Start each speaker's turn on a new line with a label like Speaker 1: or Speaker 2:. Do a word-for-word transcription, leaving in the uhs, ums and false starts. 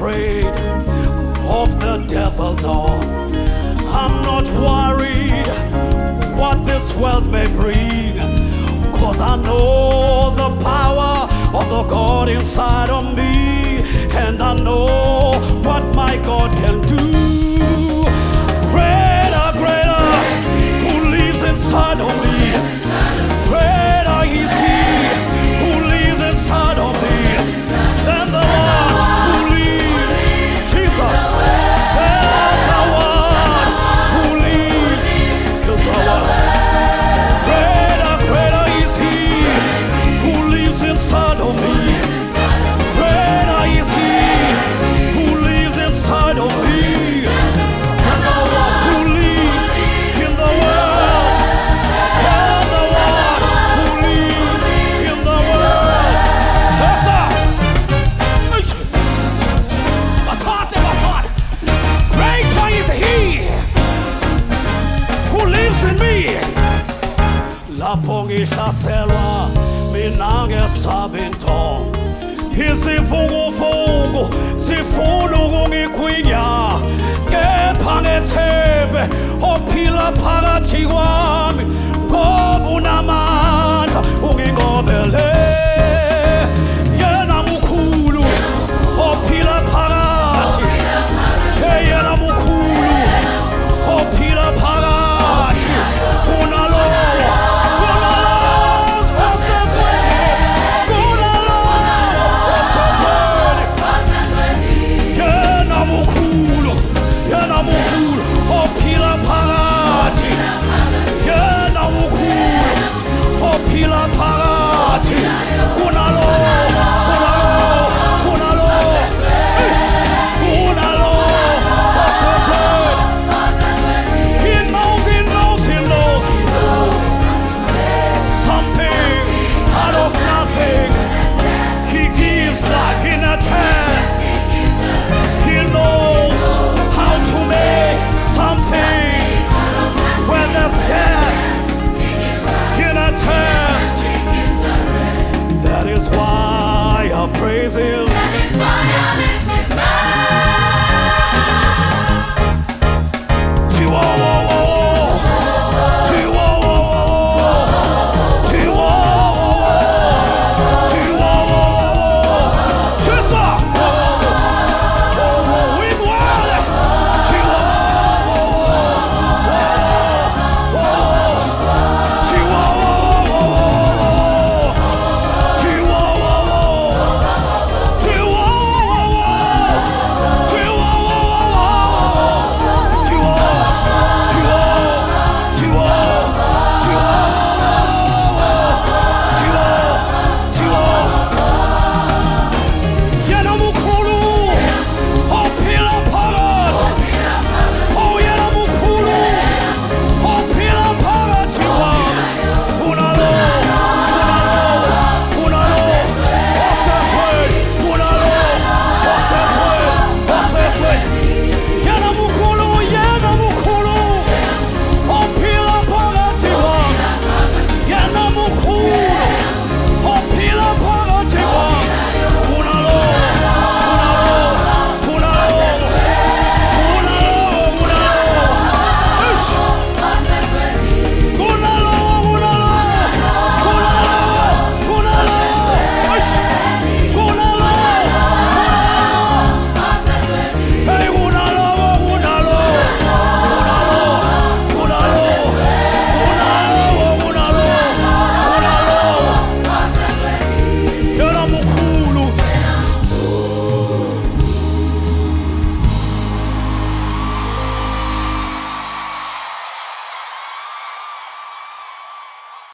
Speaker 1: afraid of the devil, no. I'm not worried what this world may bring, 'cause I know the power of the God inside of me, and I know what my God can do. Greater, greater, who lives inside of me. Greater is He who lives inside of me than the one who lives, Jesus, than the one who lives in the world. Greater, greater is He who lives inside of me. Greater is He who lives inside of me than the one who lives in the world. Than the one who lives in the world. Jesus! What's hot in my heart? Greater is He who lives in me. Lapho ngihlaselwa mina ngesabinto, isifungufungu sifuna ukungigwinya, kepha ngethembe ophila phakathi kwami.